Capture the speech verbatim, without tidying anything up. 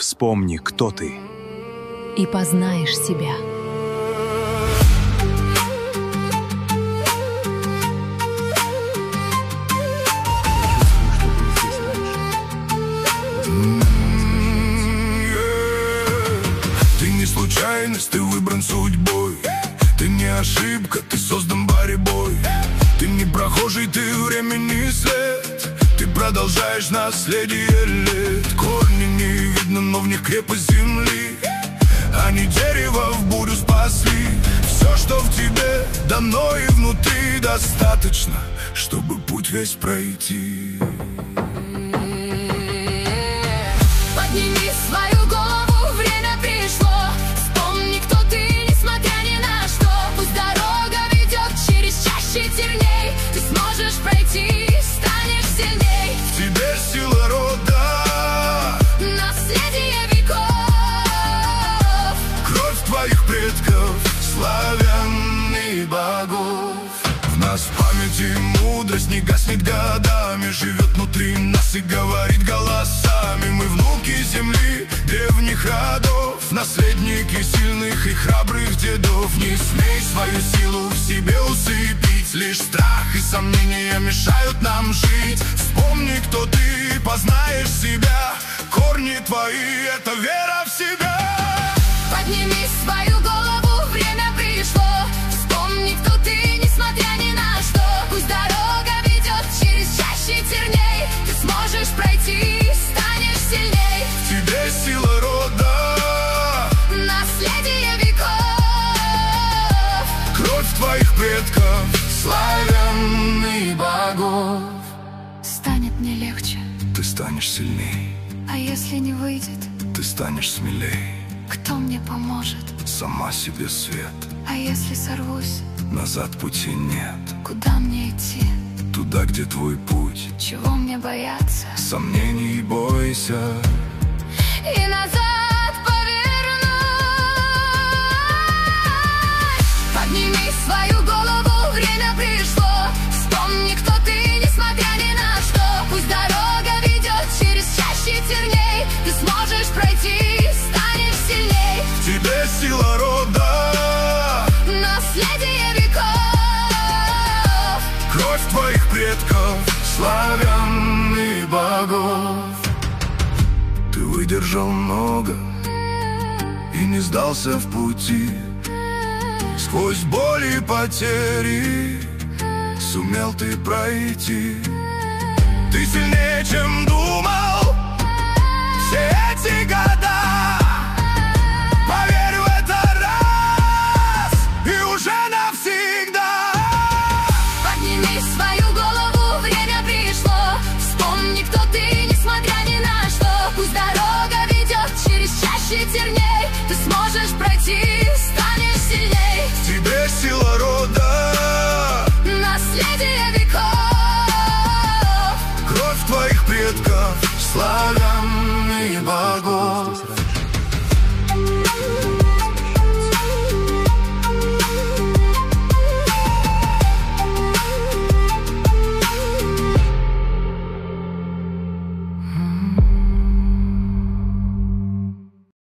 Вспомни, кто ты. И познаешь себя. Ты не случайность, ты выбран судьбой. Ты не ошибка, ты создан борьбой. Ты не прохожий, ты времени след. Ты продолжаешь наследие лет. Корни не видно, но в них крепость земли. Они дерево в бурю спасли. Все, что в тебе дано и внутри, достаточно, чтобы путь весь пройти. Подними свою голову, время пришло. Вспомни, кто ты, несмотря ни на что. Пусть дорога ведет через чащи терней. Ты сможешь пройти, станешь сильней. В тебе сила рода, наследие веков. кровь твоих предков, славян и богов. В нас память и мудрость не гаснет годами. Живет внутри нас и говорит голосами. Мы внуки земли, древних родов, наследники сильных и храбрых дедов. Не смей свою силу в себе усыпить. Лишь страх и сомнения мешают нам жить. Вспомни, кто ты, познаешь себя. Корни твои — это вера в себя. Подними свою голову, время пришло. Вспомни, кто ты, несмотря ни на что. Пусть дорога ведет через чащи терней. Ты сможешь пройти, станешь сильней. В тебе сила рода, наследие веков. кровь твоих предков, славян и богов. Станет мне легче, Ты станешь сильней, а если не выйдет, ты станешь смелей. кто мне поможет? Сама себе свет, А если сорвусь, назад пути нет. куда мне идти? Туда, где твой путь, Чего мне бояться? сомнений бойся. И назад повернусь. Подними свою голову, время пришло. Вспомни, кто ты, несмотря ни на что. Пусть дорога ведет через чащи терней. Ты сможешь пройти, станешь сильней. В тебе сила рода, Наследие веков. кровь твоих предков, славян и богов. Ты выдержал много и не сдался в пути. Сквозь боли и потери сумел ты пройти. Ты сильнее, чем думал. Все эти